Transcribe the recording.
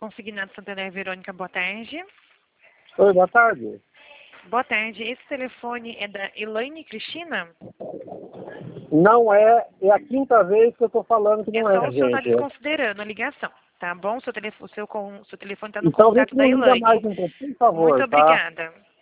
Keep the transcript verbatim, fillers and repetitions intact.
Consignado Santander, Verônica, boa tarde. Oi, boa tarde. Boa tarde. Esse telefone é da Elaine Cristina? Não é, é a quinta vez que eu estou falando que É não só é, o senhor está gente. desconsiderando a ligação, tá bom? Seu telefone, seu, com- seu telefone está no Então vê contato se da não liga mais Elaine. um pouco, por Muito favor, tá? obrigada.